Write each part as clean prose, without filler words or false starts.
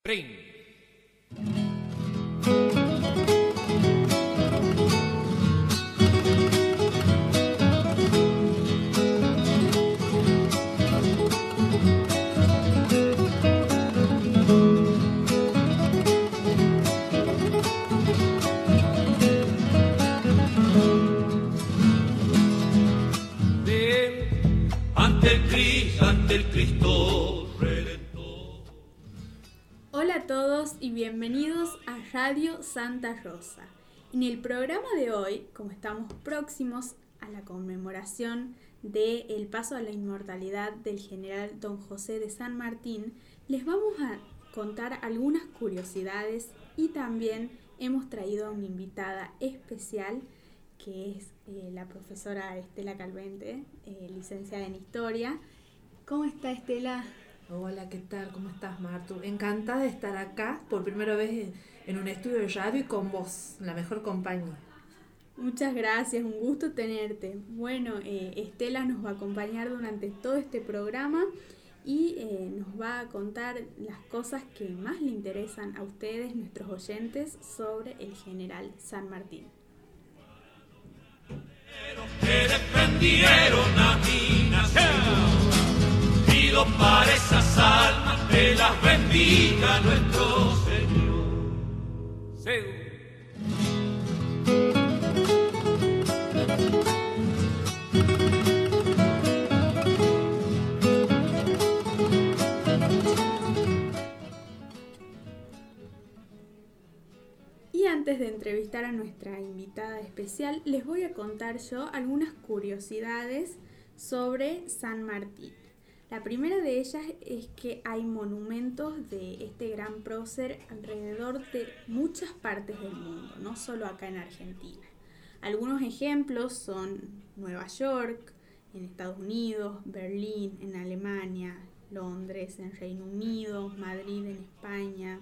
Pring. Ante el Cristo Redentor. Hola a todos y bienvenidos a Radio Santa Rosa. En el programa de hoy, como estamos próximos a la conmemoración del paso a la inmortalidad del general Don José de San Martín, les vamos a contar algunas curiosidades y también hemos traído a una invitada especial que es la profesora Estela Calvente, licenciada en Historia. ¿Cómo está, Estela? Hola, ¿qué tal? ¿Cómo estás, Martu? Encantada de estar acá por primera vez en un estudio de radio y con vos, la mejor compañía. Muchas gracias, un gusto tenerte. Bueno, Estela nos va a acompañar durante todo este programa y nos va a contar las cosas que más le interesan a ustedes, nuestros oyentes, sobre el general San Martín. Que defendieron a mi nación. Pido para esas almas que las bendiga nuestro Señor. Seu. Y antes de entrevistar a nuestra invitada especial, les voy a contar yo algunas curiosidades sobre San Martín. La primera de ellas es que hay monumentos de este gran prócer alrededor de muchas partes del mundo, no solo acá en Argentina. Algunos ejemplos son Nueva York, en Estados Unidos, Berlín, en Alemania, Londres, en Reino Unido, Madrid, en España,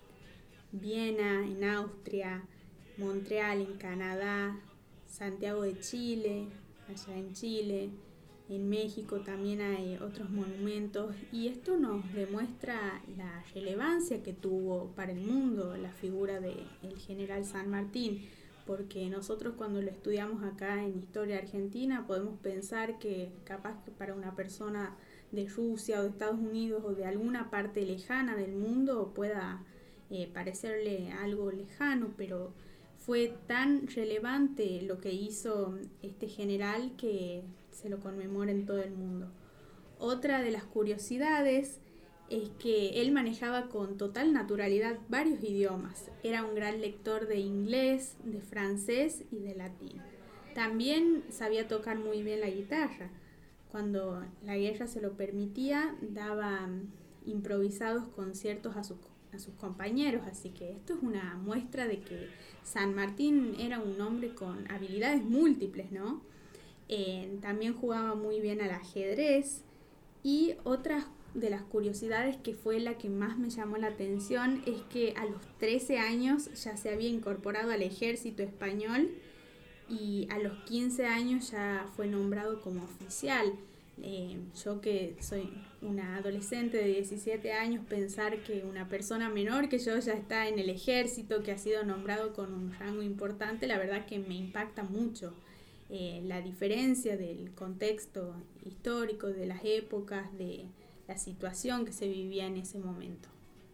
Viena, en Austria, Montreal, en Canadá, Santiago de Chile, allá en Chile. En México también hay otros monumentos y esto nos demuestra la relevancia que tuvo para el mundo la figura del general San Martín, porque nosotros cuando lo estudiamos acá en Historia Argentina podemos pensar que capaz que para una persona de Rusia o de Estados Unidos o de alguna parte lejana del mundo pueda parecerle algo lejano, pero fue tan relevante lo que hizo este general que se lo conmemora en todo el mundo. Otra de las curiosidades es que él manejaba con total naturalidad varios idiomas. Era un gran lector de inglés, de francés y de latín. También sabía tocar muy bien la guitarra. Cuando la guerra se lo permitía, daba improvisados conciertos a sus compañeros, así que esto es una muestra de que San Martín era un hombre con habilidades múltiples, ¿no? También jugaba muy bien al ajedrez y otra de las curiosidades que fue la que más me llamó la atención es que a los 13 años ya se había incorporado al ejército español y a los 15 años ya fue nombrado como oficial. Yo que soy una adolescente de 17 años, pensar que una persona menor que yo ya está en el ejército, que ha sido nombrado con un rango importante, la verdad que me impacta mucho. La diferencia del contexto histórico, de las épocas, de la situación que se vivía en ese momento.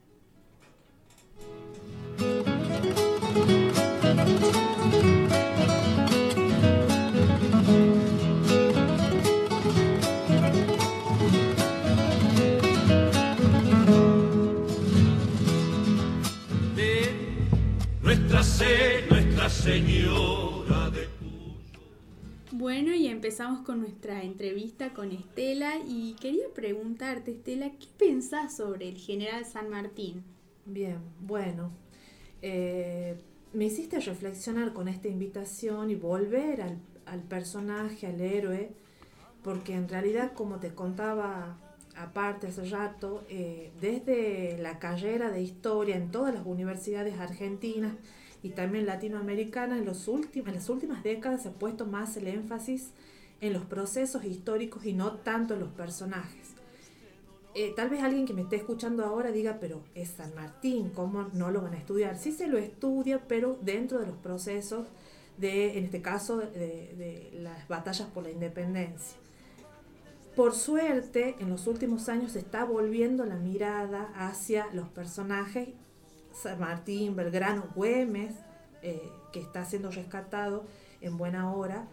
Nuestra Señora de Cuyo. Bueno, y empezamos con nuestra entrevista con Estela y quería preguntarte, Estela, ¿qué pensás sobre el general San Martín? Bien, bueno, me hiciste reflexionar con esta invitación y volver al personaje, al héroe, porque en realidad, como te contaba aparte hace rato, desde la carrera de historia en todas las universidades argentinas y también latinoamericanas, en las últimas décadas se ha puesto más el énfasis en los procesos históricos y no tanto en los personajes. tal vez alguien que me esté escuchando ahora diga, pero es San Martín, ¿cómo no lo van a estudiar? Sí se lo estudia, pero dentro de los procesos en este caso, de las batallas por la independencia. Por suerte, en los últimos años se está volviendo la mirada hacia los personajes, San Martín, Belgrano, Güemes, que está siendo rescatado en buena hora,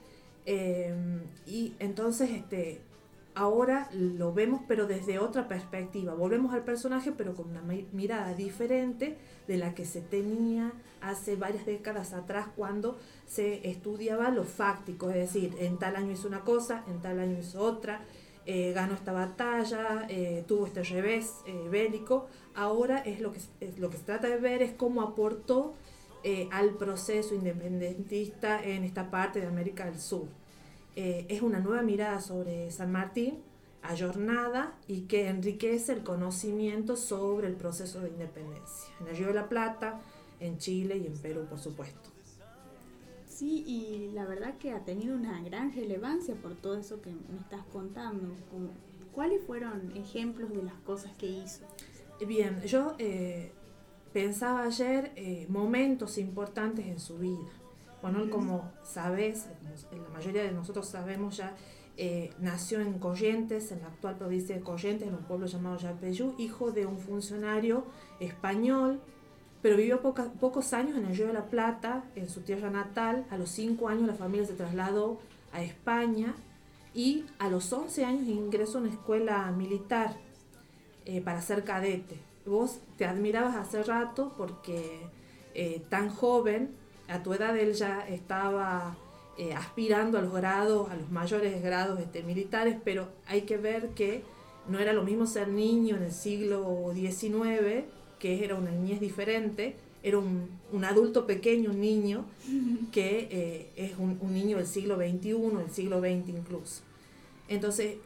y entonces ahora lo vemos pero desde otra perspectiva, volvemos al personaje pero con una mirada diferente de la que se tenía hace varias décadas atrás cuando se estudiaba lo fáctico, es decir, en tal año hizo una cosa, en tal año hizo otra, ganó esta batalla, tuvo este revés bélico. Ahora lo que se trata de ver es cómo aportó al proceso independentista en esta parte de América del Sur. Es una nueva mirada sobre San Martín, ayornada y que enriquece el conocimiento sobre el proceso de independencia en el Río de la Plata, en Chile y en Perú, por supuesto. Sí, y la verdad que ha tenido una gran relevancia por todo eso que me estás contando. ¿Cuáles fueron ejemplos de las cosas que hizo? Bien, yo pensaba ayer momentos importantes en su vida. Bueno, él, como sabes, la mayoría de nosotros sabemos ya, nació en Corrientes, en la actual provincia de Corrientes, en un pueblo llamado Yapeyú, hijo de un funcionario español, pero vivió pocos años en el Río de la Plata, en su tierra natal. A los 5 años la familia se trasladó a España y a los 11 años ingresó a una escuela militar para ser cadete. Vos te admirabas hace rato porque tan joven, a tu edad él ya estaba aspirando a los mayores grados militares, pero hay que ver que no era lo mismo ser niño en el siglo XIX, que era una niñez diferente, era un adulto pequeño, un niño, que es un niño del siglo XXI, el siglo XX incluso. Entonces,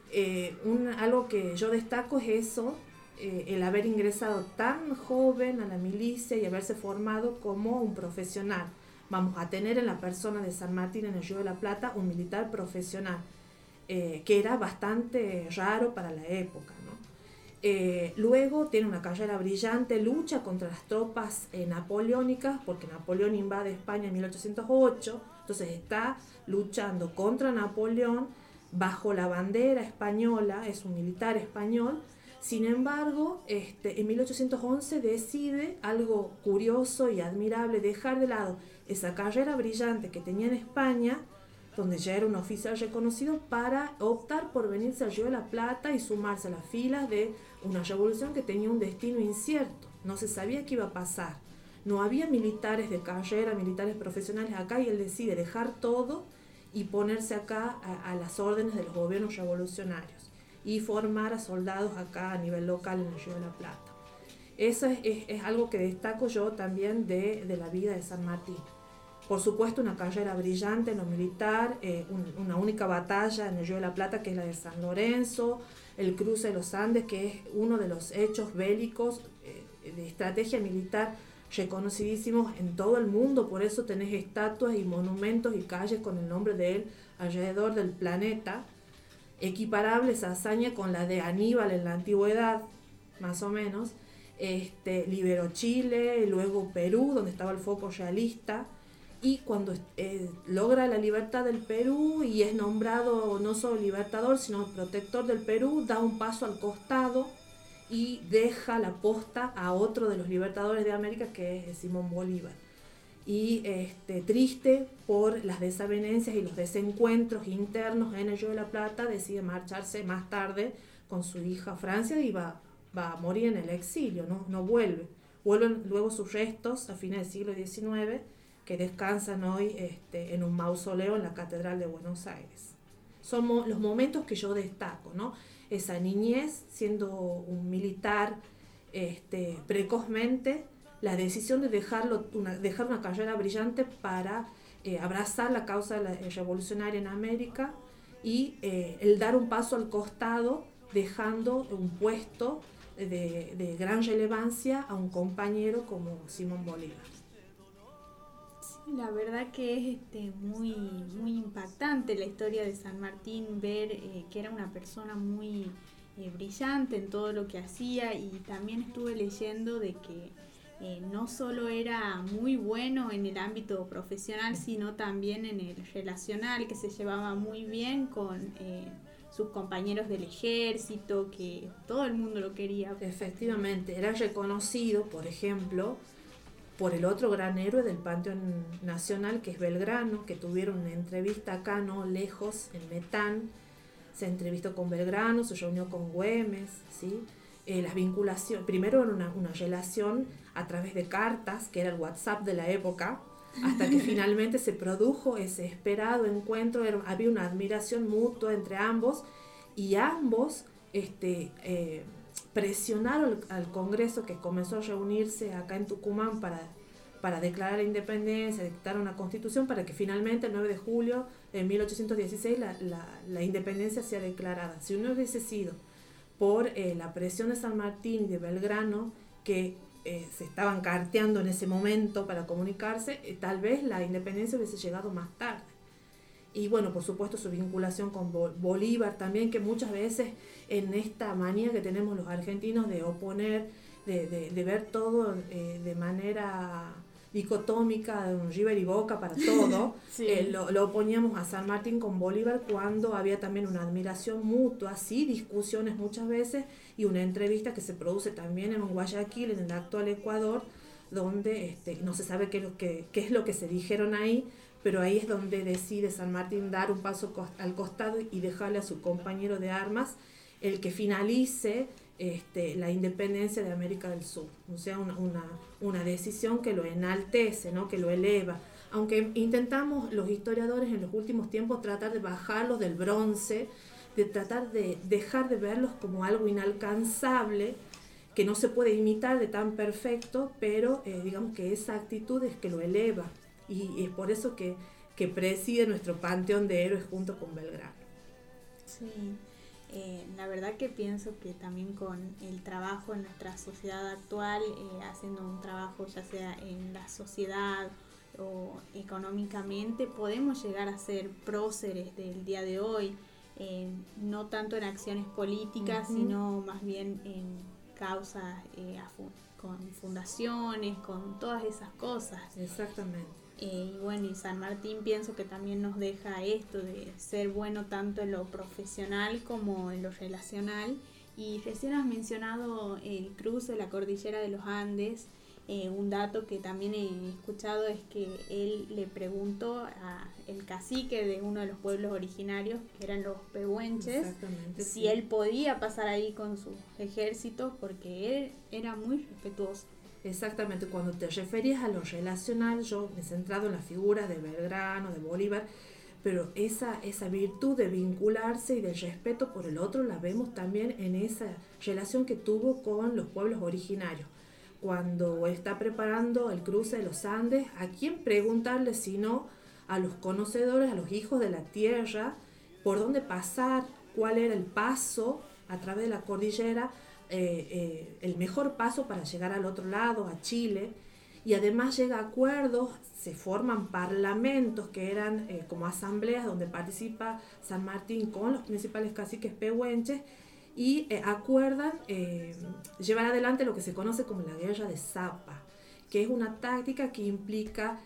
algo que yo destaco es eso, el haber ingresado tan joven a la milicia y haberse formado como un profesional. Vamos a tener en la persona de San Martín en el Río de la Plata un militar profesional, que era bastante raro para la época, ¿no? Luego tiene una carrera brillante, lucha contra las tropas napoleónicas, porque Napoleón invade España en 1808, entonces está luchando contra Napoleón bajo la bandera española, es un militar español. Sin embargo, en 1811 decide, algo curioso y admirable, dejar de lado esa carrera brillante que tenía en España, donde ya era un oficial reconocido, para optar por venirse al Río de la Plata y sumarse a las filas de una revolución que tenía un destino incierto. No se sabía qué iba a pasar. No había militares de carrera, militares profesionales acá, y él decide dejar todo y ponerse acá a las órdenes de los gobiernos revolucionarios y formar a soldados acá a nivel local en el Río de la Plata. Eso es algo que destaco yo también de la vida de San Martín. Por supuesto, una carrera brillante en lo militar, una única batalla en el Río de la Plata, que es la de San Lorenzo, el cruce de los Andes, que es uno de los hechos bélicos de estrategia militar reconocidísimos en todo el mundo. Por eso tenés estatuas y monumentos y calles con el nombre de él alrededor del planeta, equiparables a hazaña con la de Aníbal en la antigüedad, más o menos. Liberó Chile, luego Perú, donde estaba el foco realista. Y cuando logra la libertad del Perú y es nombrado no solo libertador, sino protector del Perú, da un paso al costado y deja la posta a otro de los libertadores de América, que es Simón Bolívar. Y triste por las desavenencias y los desencuentros internos en el Río de la Plata, decide marcharse más tarde con su hija a Francia y va a morir en el exilio, no vuelve. Vuelven luego sus restos a fines del siglo XIX, que descansan hoy en un mausoleo en la Catedral de Buenos Aires. Son los momentos que yo destaco, ¿no? Esa niñez, siendo un militar precozmente, la decisión de dejar una carrera brillante para abrazar la causa revolucionaria en América, y el dar un paso al costado, dejando un puesto de gran relevancia a un compañero como Simón Bolívar. La verdad que es muy, muy impactante la historia de San Martín, ver que era una persona muy brillante en todo lo que hacía, y también estuve leyendo de que no solo era muy bueno en el ámbito profesional, sino también en el relacional, que se llevaba muy bien con sus compañeros del ejército, que todo el mundo lo quería. Efectivamente, era reconocido, por ejemplo, por el otro gran héroe del Panteón Nacional, que es Belgrano, que tuvieron una entrevista acá, no lejos, en Metán. Se entrevistó con Belgrano, se reunió con Güemes, ¿sí? Las vinculaciones, primero era una relación a través de cartas, que era el WhatsApp de la época, hasta que finalmente se produjo ese esperado encuentro. Había una admiración mutua entre ambos, y ambos presionaron al Congreso, que comenzó a reunirse acá en Tucumán para declarar la independencia, dictar una constitución, para que finalmente el 9 de julio de 1816 la independencia sea declarada. Si no hubiese sido por la presión de San Martín y de Belgrano, que se estaban carteando en ese momento para comunicarse, tal vez la independencia hubiese llegado más tarde. Y bueno, por supuesto su vinculación con Bolívar también, que muchas veces en esta manía que tenemos los argentinos de oponer, de ver todo de manera dicotómica, de un River y Boca para todo, sí. Lo oponíamos a San Martín con Bolívar, cuando había también una admiración mutua, sí, discusiones muchas veces, y una entrevista que se produce también en Guayaquil, en el actual Ecuador, donde no se sabe qué es lo que se dijeron ahí, pero ahí es donde decide San Martín dar un paso al costado y dejarle a su compañero de armas el que finalice la independencia de América del Sur. O sea, una decisión que lo enaltece, ¿no? Que lo eleva. Aunque intentamos los historiadores en los últimos tiempos tratar de bajarlos del bronce, de tratar de dejar de verlos como algo inalcanzable, que no se puede imitar de tan perfecto, pero digamos que esa actitud es que lo eleva. Y es por eso que preside nuestro panteón de héroes junto con Belgrano. Sí. La verdad que pienso que también con el trabajo en nuestra sociedad actual, haciendo un trabajo ya sea en la sociedad o económicamente, podemos llegar a ser próceres del día de hoy, no tanto en acciones políticas, sino más bien en causas con fundaciones, con todas esas cosas. Exactamente. Y bueno, y San Martín pienso que también nos deja esto de ser bueno tanto en lo profesional como en lo relacional. Y recién has mencionado el cruce de la cordillera de los Andes. Un dato que también he escuchado es que él le preguntó al cacique de uno de los pueblos originarios, que eran los pehuenches, si sí. Él podía pasar ahí con sus ejércitos, porque él era muy respetuoso. Exactamente, cuando te referías a lo relacional, yo me he centrado en la figura de Belgrano, de Bolívar, pero esa virtud de vincularse y del respeto por el otro la vemos también en esa relación que tuvo con los pueblos originarios. Cuando está preparando el cruce de los Andes, ¿a quién preguntarle sino a los conocedores, a los hijos de la tierra, por dónde pasar, cuál era el paso a través de la cordillera, el mejor paso para llegar al otro lado, a Chile? Y además llega a acuerdos, se forman parlamentos que eran como asambleas donde participa San Martín con los principales caciques pehuenches, y acuerdan llevar adelante lo que se conoce como la guerra de Zapa, que es una táctica que implica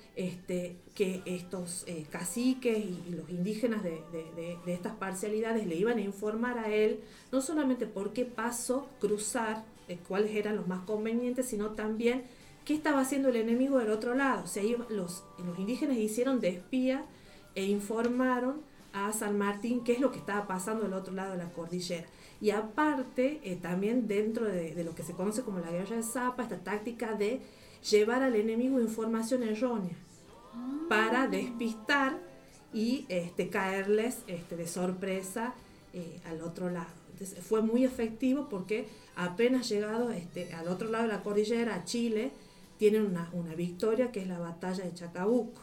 que estos caciques y los indígenas de estas parcialidades le iban a informar a él no solamente por qué paso cruzar, cuáles eran los más convenientes, sino también qué estaba haciendo el enemigo del otro lado. O sea, los indígenas hicieron de espía e informaron a San Martín qué es lo que estaba pasando del otro lado de la cordillera. Y aparte, también dentro de lo que se conoce como la guerra de Zapa, esta táctica de llevar al enemigo información errónea para despistar y caerles de sorpresa al otro lado. Entonces, fue muy efectivo porque apenas llegado al otro lado de la cordillera, a Chile, tienen una victoria que es la batalla de Chacabuco.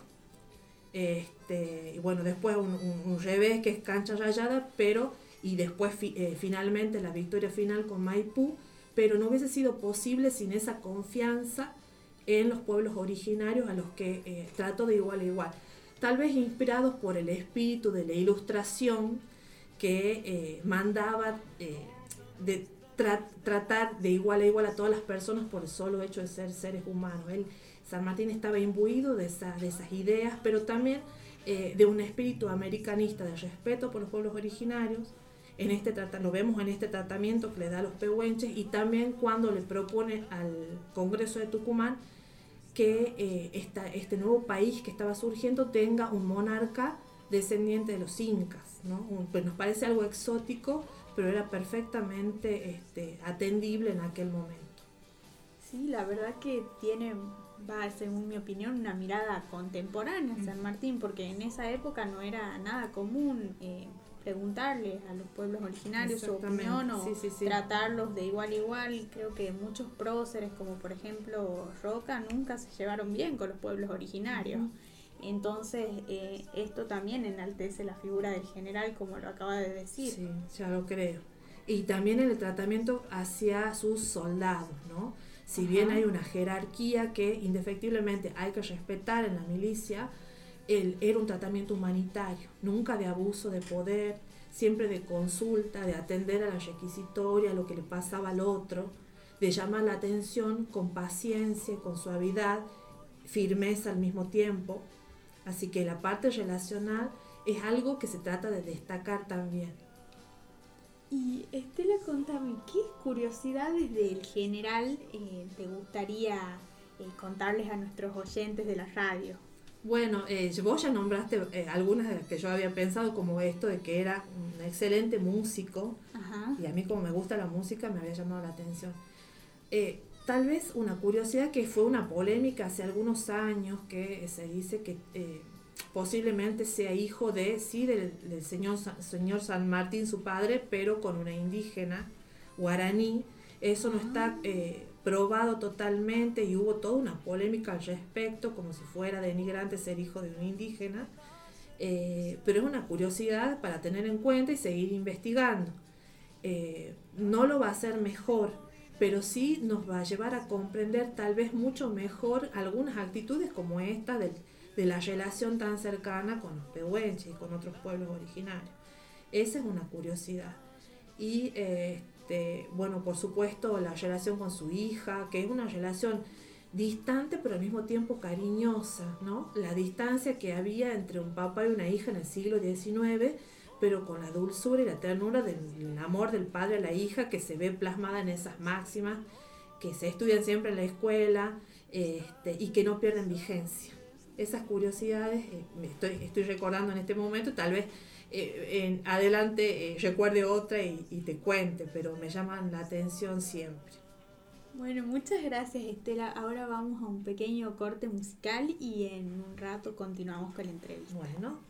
Y bueno, después un revés que es cancha rayada, y después finalmente la victoria final con Maipú, pero no hubiese sido posible sin esa confianza en los pueblos originarios a los que trató de igual a igual. Tal vez inspirados por el espíritu de la Ilustración que mandaba de tratar de igual a igual a todas las personas por el solo hecho de ser seres humanos. San Martín estaba imbuido de esas ideas, pero también de un espíritu americanista, de respeto por los pueblos originarios. Lo vemos en este tratamiento que le da a los pehuenches, y también cuando le propone al Congreso de Tucumán que este nuevo país que estaba surgiendo tenga un monarca descendiente de los incas, ¿no? Pues nos parece algo exótico, pero era perfectamente atendible en aquel momento. Sí, la verdad que tiene, según mi opinión, una mirada contemporánea a San Martín, porque en esa época no era nada común preguntarle a los pueblos originarios su opinión o tratarlos de igual a igual. Creo que muchos próceres, como por ejemplo Roca, nunca se llevaron bien con los pueblos originarios. Entonces esto también enaltece la figura del general, como lo acaba de decir. Sí, ya lo creo. Y también en el tratamiento hacia sus soldados, ¿no? Si bien hay una jerarquía que indefectiblemente hay que respetar en la milicia, era un tratamiento humanitario, nunca de abuso de poder, siempre de consulta, de atender a la requisitoria, lo que le pasaba al otro, de llamar la atención con paciencia, con suavidad, firmeza al mismo tiempo. Así que la parte relacional es algo que se trata de destacar también. Y Estela, contame, ¿qué curiosidades del general te gustaría contarles a nuestros oyentes de la radio? Bueno, vos ya nombraste algunas de las que yo había pensado, como esto de que era un excelente músico. Ajá. Y a mí, como me gusta la música, me había llamado la atención. Tal vez una curiosidad que fue una polémica hace algunos años, que se dice que posiblemente sea hijo del señor San Martín, su padre, pero con una indígena guaraní. Eso no está probado totalmente, y hubo toda una polémica al respecto, como si fuera denigrante ser hijo de un indígena, pero es una curiosidad para tener en cuenta y seguir investigando. No lo va a hacer mejor, pero sí nos va a llevar a comprender tal vez mucho mejor algunas actitudes como esta de la relación tan cercana con los pehuenches y con otros pueblos originarios. Esa es una curiosidad. Y bueno, por supuesto, la relación con su hija, que es una relación distante pero al mismo tiempo cariñosa, ¿no? La distancia que había entre un papá y una hija en el siglo XIX, pero con la dulzura y la ternura del amor del padre a la hija, que se ve plasmada en esas máximas que se estudian siempre en la escuela, y que no pierden vigencia. Esas curiosidades estoy recordando en este momento, tal vez en adelante recuerde otra y te cuente, pero me llaman la atención siempre. Bueno, muchas gracias, Estela. Ahora vamos a un pequeño corte musical y en un rato continuamos con la entrevista. Bueno.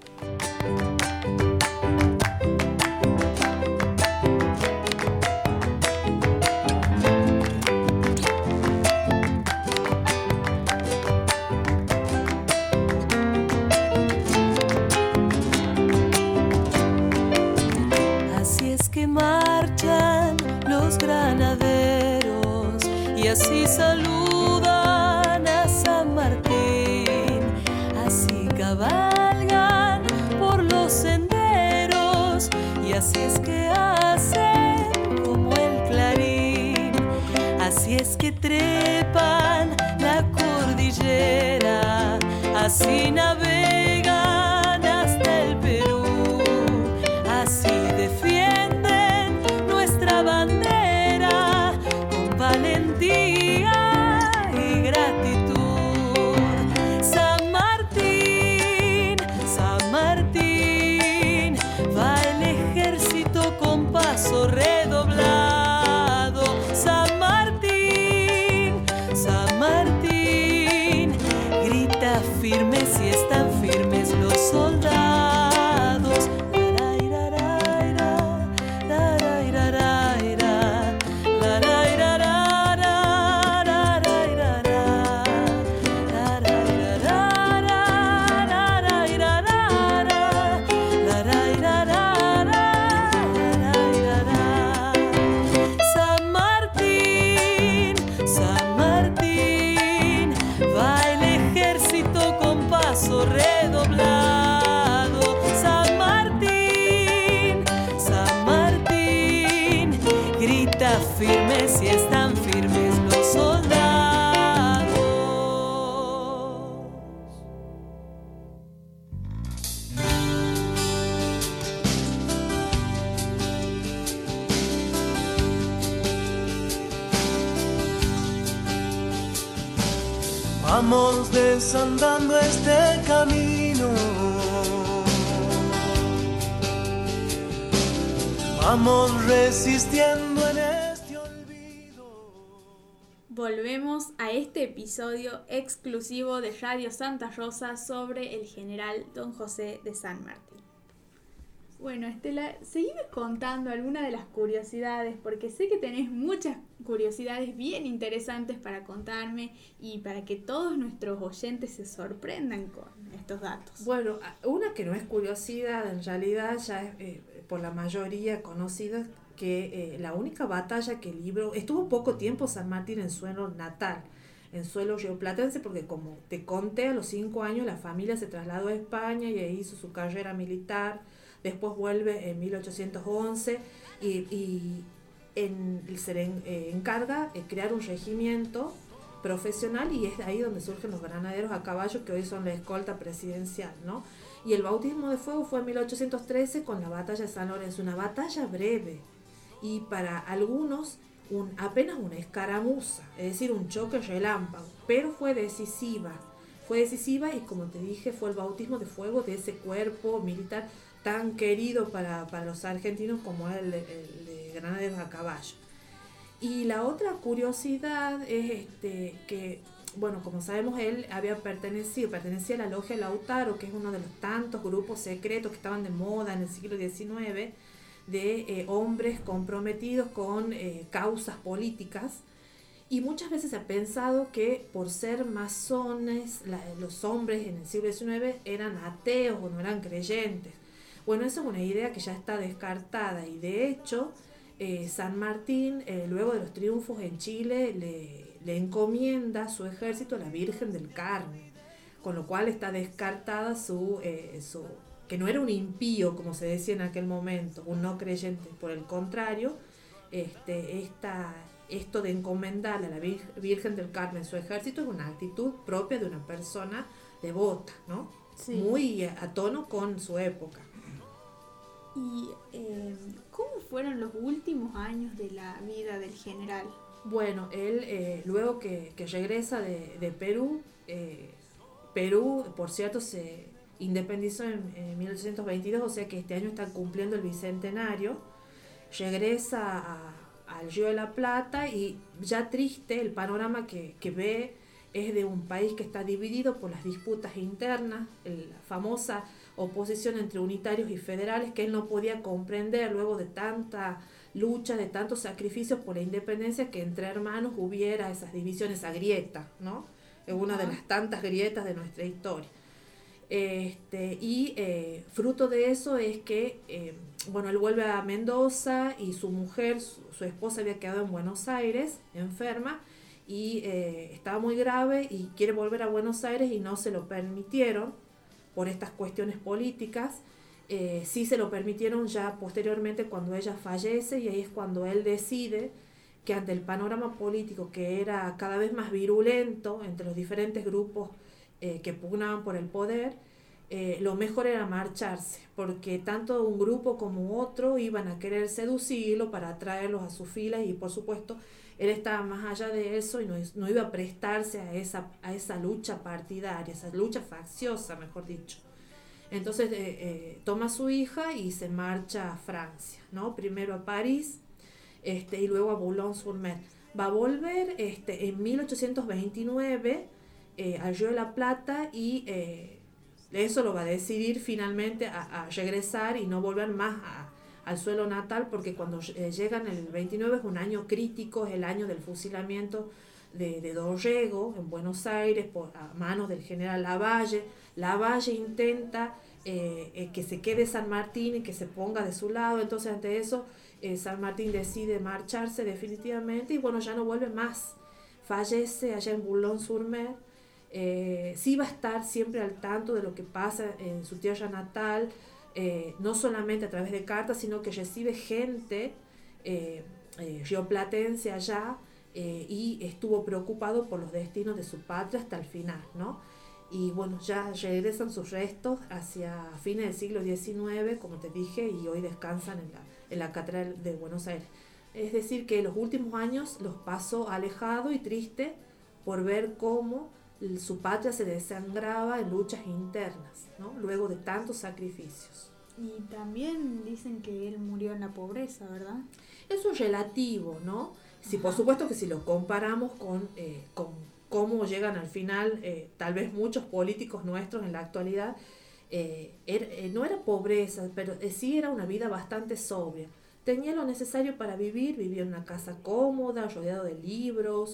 Marchan los granaderos y así saludan a San Martín, así cabalgan por los senderos y así es que hacen como el clarín, así es que trepan la cordillera, así navegan hasta el Perú, así defienden bandera con valentía y gratitud. San Martín, va el ejército con paso redoblado. San Martín, grita firme si están firmes. firmes y están firmes los soldados. Vamos desandando este camino, vamos resistiendo en este olvido. Volvemos a este episodio exclusivo de Radio Santa Rosa sobre el general Don José de San Martín. Bueno, Estela, seguime contando algunas de las curiosidades, porque sé que tenés muchas curiosidades bien interesantes para contarme y para que todos nuestros oyentes se sorprendan con estos datos. Bueno, una que no es curiosidad, en realidad ya es por la mayoría conocida, que la única batalla que libró, estuvo poco tiempo San Martín en suelo natal, en suelo rioplatense, porque como te conté, a los 5 años la familia se trasladó a España y ahí hizo su carrera militar. Después vuelve en 1811 y se le encarga crear un regimiento profesional, y es ahí donde surgen los granaderos a caballo, que hoy son la escolta presidencial, ¿no? Y el bautismo de fuego fue en 1813 con la batalla de San Lorenzo, una batalla breve y para algunos apenas una escaramuza, es decir, un choque relámpago, pero fue decisiva y, como te dije, fue el bautismo de fuego de ese cuerpo militar tan querido para los argentinos como el de granaderos a caballo. Y la otra curiosidad es que, bueno, como sabemos, él pertenecía a la logia Lautaro, que es uno de los tantos grupos secretos que estaban de moda en el siglo XIX, de hombres comprometidos con causas políticas. Y muchas veces se ha pensado que por ser masones, los hombres en el siglo XIX eran ateos o no eran creyentes. Bueno, esa es una idea que ya está descartada, y de hecho San Martín, luego de los triunfos en Chile, le encomienda su ejército a la Virgen del Carmen, con lo cual está descartada que no era un impío, como se decía en aquel momento, un no creyente. Por el contrario, esto de encomendarle a la Virgen del Carmen su ejército es una actitud propia de una persona devota, ¿no? Sí. Muy a tono con su época. ¿Y cómo fueron los últimos años de la vida del general? Bueno, él luego que regresa de Perú, Perú, por cierto, se independizó en 1822, o sea que este año están cumpliendo el bicentenario. Regresa al Río de la Plata, y ya triste, el panorama que ve es de un país que está dividido por las disputas internas, la famosa oposición entre unitarios y federales, que él no podía comprender luego de tanta lucha, de tantos sacrificios por la independencia, que entre hermanos hubiera esas divisiones, esa grieta, ¿no? Es una de las tantas grietas de nuestra historia. Fruto de eso es que él vuelve a Mendoza, y su mujer, su esposa, había quedado en Buenos Aires enferma, y estaba muy grave y quiere volver a Buenos Aires, y no se lo permitieron por estas cuestiones políticas. Sí se lo permitieron ya posteriormente cuando ella fallece, y ahí es cuando él decide que ante el panorama político, que era cada vez más virulento entre los diferentes grupos que pugnaban por el poder, lo mejor era marcharse, porque tanto un grupo como otro iban a querer seducirlo para atraerlos a sus filas, y por supuesto él estaba más allá de eso y no iba a prestarse a esa lucha partidaria, esa lucha facciosa, mejor dicho. Entonces toma a su hija y se marcha a Francia, ¿no? Primero a París y luego a Boulogne-sur-Mer. Va a volver en 1829 al Río de la Plata, y eso lo va a decidir finalmente a regresar y no volver más al suelo natal, porque cuando llegan el 29 es un año crítico, es el año del fusilamiento de Dorrego en Buenos Aires a manos del general Lavalle. Lavalle intenta que se quede San Martín y que se ponga de su lado. Entonces, ante eso, San Martín decide marcharse definitivamente, y bueno, ya no vuelve más. Fallece allá en Boulogne-sur-Mer. Sí va a estar siempre al tanto de lo que pasa en su tierra natal, no solamente a través de cartas, sino que recibe gente rioplatense allá, y estuvo preocupado por los destinos de su patria hasta el final, ¿no? Y bueno, ya regresan sus restos hacia fines del siglo XIX, como te dije, y hoy descansan en la Catedral de Buenos Aires. Es decir, que los últimos años los pasó alejado y triste por ver cómo su patria se desangraba en luchas internas, ¿no? Luego de tantos sacrificios. Y también dicen que él murió en la pobreza, ¿verdad? Eso es relativo, ¿no? Sí, por supuesto que si lo comparamos con cómo llegan al final, tal vez muchos políticos nuestros en la actualidad, no era pobreza, pero sí era una vida bastante sobria. Tenía lo necesario para vivir, vivía en una casa cómoda, rodeado de libros,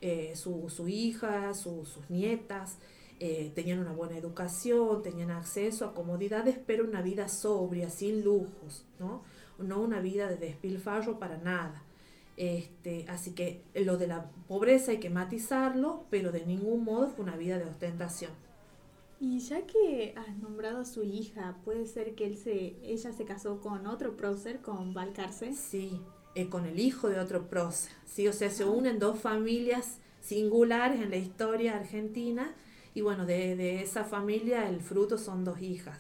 su hija, sus nietas, tenían una buena educación, tenían acceso a comodidades, pero una vida sobria, sin lujos, ¿no? No una vida de despilfarro para nada. Así que lo de la pobreza hay que matizarlo, pero de ningún modo fue una vida de ostentación. Y ya que has nombrado a su hija, ¿puede ser que ella se casó con otro prócer, con Balcarce? Sí, con el hijo de otro prócer. Sí, o sea, se unen dos familias singulares en la historia argentina, y bueno, de esa familia el fruto son dos hijas.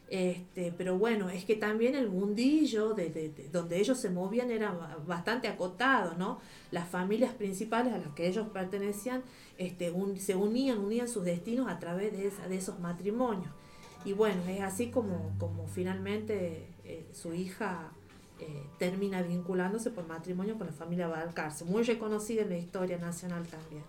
Pero bueno, es que también el mundillo de donde ellos se movían era bastante acotado, ¿no? Las familias principales a las que ellos pertenecían se unían sus destinos a través de esos matrimonios. Y bueno, es así como finalmente su hija termina vinculándose por matrimonio con la familia Balcarce, muy reconocida en la historia nacional también.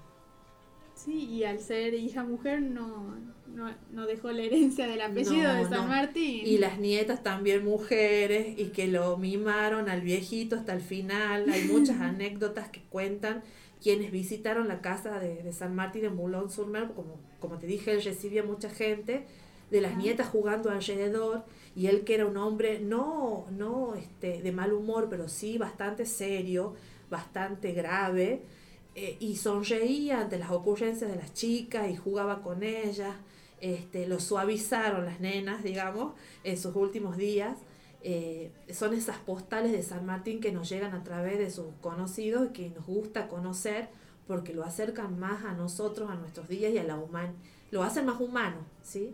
Sí, y al ser hija mujer no dejó la herencia del apellido de San Martín. Y las nietas también mujeres, y que lo mimaron al viejito hasta el final. Hay muchas anécdotas que cuentan quienes visitaron la casa de San Martín en Boulogne-sur-Mer. Como te dije, él recibía mucha gente, de las nietas jugando alrededor, y él, que era un hombre no de mal humor, pero sí bastante serio, bastante grave, y sonreía ante las ocurrencias de las chicas y jugaba con ellas. Lo suavizaron las nenas, digamos, en sus últimos días. Son esas postales de San Martín que nos llegan a través de sus conocidos y que nos gusta conocer, porque lo acercan más a nosotros, a nuestros días, y a lo hacen más humano, ¿sí?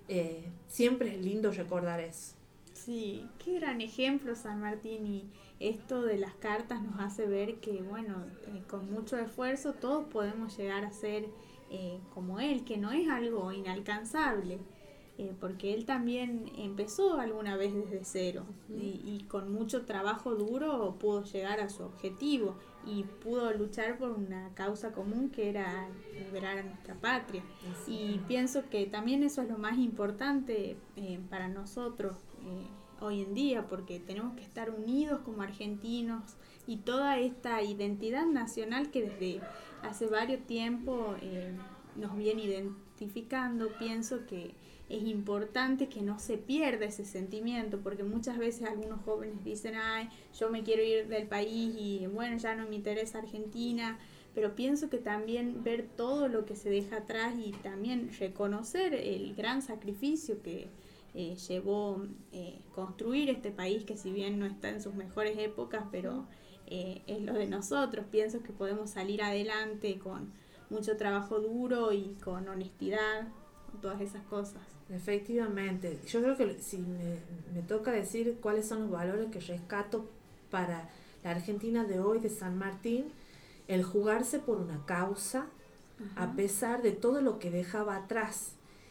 Siempre es lindo recordar eso. Sí, qué gran ejemplo San Martín, y esto de las cartas nos hace ver que, bueno, con mucho esfuerzo todos podemos llegar a ser como él, que no es algo inalcanzable, porque él también empezó alguna vez desde cero, y con mucho trabajo duro pudo llegar a su objetivo y pudo luchar por una causa común, que era liberar a nuestra patria. Y pienso que también eso es lo más importante para nosotros hoy en día, porque tenemos que estar unidos como argentinos, y toda esta identidad nacional que desde hace varios tiempos nos viene identificando. Pienso que es importante que no se pierda ese sentimiento, porque muchas veces algunos jóvenes dicen, ay, yo me quiero ir del país y bueno, ya no me interesa Argentina, pero pienso que también ver todo lo que se deja atrás, y también reconocer el gran sacrificio que llevó construir este país, que si bien no está en sus mejores épocas, pero es lo de nosotros. Pienso que podemos salir adelante con mucho trabajo duro y con honestidad, con todas esas cosas. Efectivamente, yo creo que si me toca decir cuáles son los valores que rescato para la Argentina de hoy, de San Martín, el jugarse por una causa, a pesar de todo lo que dejaba atrás.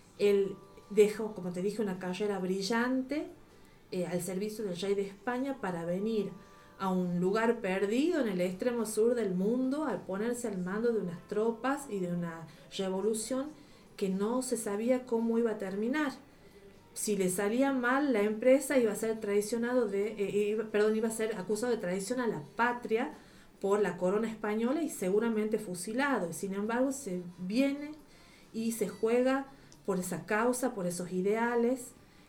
Él dejó, como te dije, una carrera brillante al servicio del rey de España, para venir a un lugar perdido en el extremo sur del mundo, al ponerse al mando de unas tropas y de una revolución que no se sabía cómo iba a terminar. Si le salía mal la empresa, iba a ser iba a ser acusado de traición a la patria por la corona española y seguramente fusilado. Sin embargo, se viene y se juega por esa causa, por esos ideales,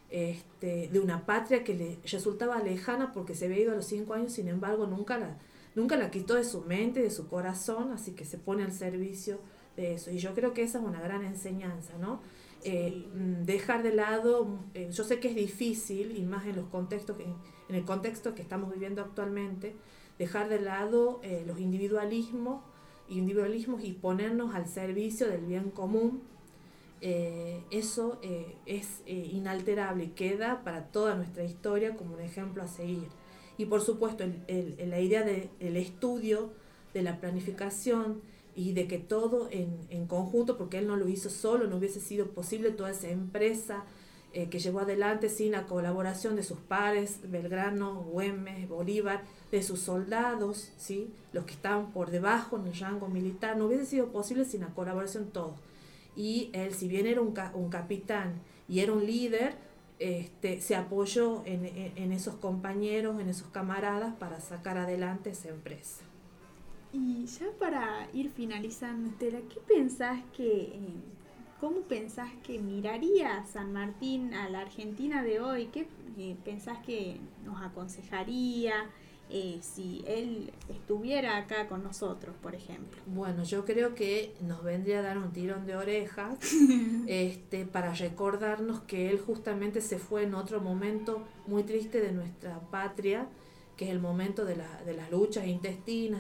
de una patria que le resultaba lejana porque se había ido a los 5 años. Sin embargo, nunca la quitó de su mente, de su corazón, así que se pone al servicio de eso. Y yo creo que esa es una gran enseñanza, ¿no? Sí. Dejar de lado, yo sé que es difícil, y más en el contexto que estamos viviendo actualmente, dejar de lado los individualismos y ponernos al servicio del bien común. Eso es inalterable y queda para toda nuestra historia como un ejemplo a seguir. Y por supuesto la idea del estudio, de la planificación y de que todo en conjunto, porque él no lo hizo solo, no hubiese sido posible toda esa empresa que llevó adelante sin la colaboración de sus pares, Belgrano, Güemes, Bolívar, de sus soldados, ¿sí? Los que estaban por debajo en el rango militar, no hubiese sido posible sin la colaboración de todos. Y él, si bien era un capitán y era un líder, se apoyó en esos compañeros, en esos camaradas para sacar adelante esa empresa. Y ya para ir finalizando, Estela, ¿cómo pensás que miraría San Martín a la Argentina de hoy? ¿Qué pensás que nos aconsejaría si él estuviera acá con nosotros, por ejemplo? Bueno, yo creo que nos vendría a dar un tirón de orejas para recordarnos que él justamente se fue en otro momento muy triste de nuestra patria, que es el momento de las luchas intestinas,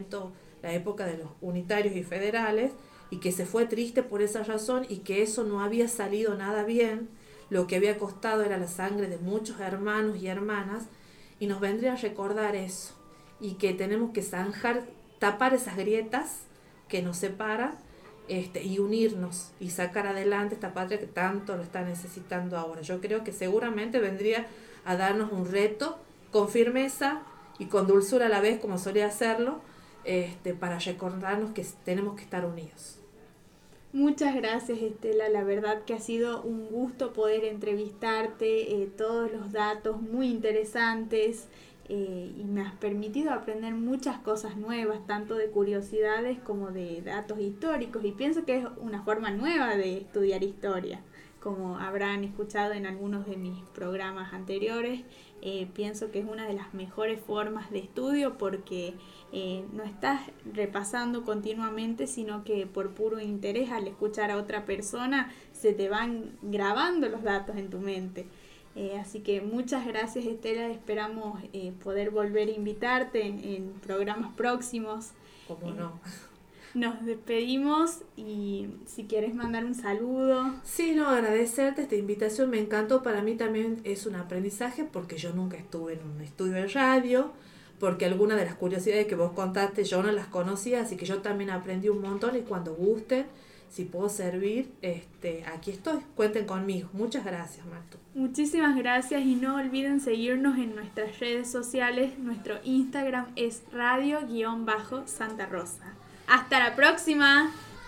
la época de los unitarios y federales, y que se fue triste por esa razón y que eso no había salido nada bien. Lo que había costado era la sangre de muchos hermanos y hermanas, y nos vendría a recordar eso, y que tenemos que tapar esas grietas que nos separan, y unirnos y sacar adelante esta patria que tanto lo está necesitando ahora. Yo creo que seguramente vendría a darnos un reto con firmeza y con dulzura a la vez, como solía hacerlo, para recordarnos que tenemos que estar unidos. Muchas gracias, Estela, la verdad que ha sido un gusto poder entrevistarte, todos los datos muy interesantes, y me has permitido aprender muchas cosas nuevas, tanto de curiosidades como de datos históricos, y pienso que es una forma nueva de estudiar historia, como habrán escuchado en algunos de mis programas anteriores. Pienso que es una de las mejores formas de estudio porque no estás repasando continuamente, sino que por puro interés, al escuchar a otra persona, se te van grabando los datos en tu mente. Así que muchas gracias, Estela. Esperamos poder volver a invitarte en programas próximos. ¿Cómo no? Nos despedimos y si quieres mandar un saludo. Sí, no, agradecerte esta invitación, me encantó. Para mí también es un aprendizaje porque yo nunca estuve en un estudio de radio, porque algunas de las curiosidades que vos contaste yo no las conocía, así que yo también aprendí un montón, y cuando gusten, si puedo servir, aquí estoy, cuenten conmigo. Muchas gracias, Martu. Muchísimas gracias, y no olviden seguirnos en nuestras redes sociales. Nuestro Instagram es radio_Santa Rosa. ¡Hasta la próxima!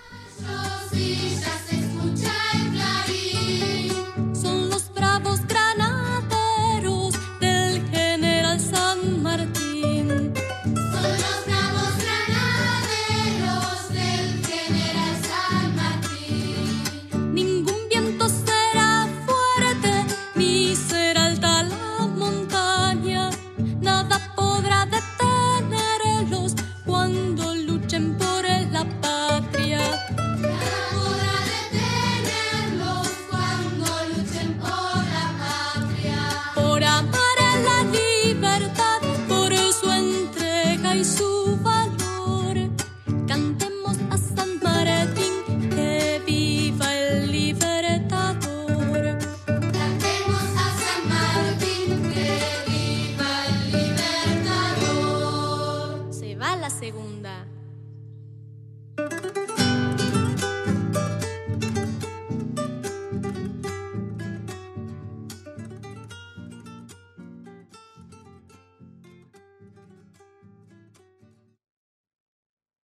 Son los bravos granaderos del general San Martín. Son los bravos granaderos del general San Martín. Ningún viento será fuerte, ni será alta la montaña. Nada podrá detenerlos cuando luchen por la patria. Nada podrá detenerlos cuando luchen por la patria. Por amar a la libertad, por su entrega y su valor, cantemos a San Martín, que viva el libertador. Cantemos a San Martín, que viva el libertador. Se va la segunda.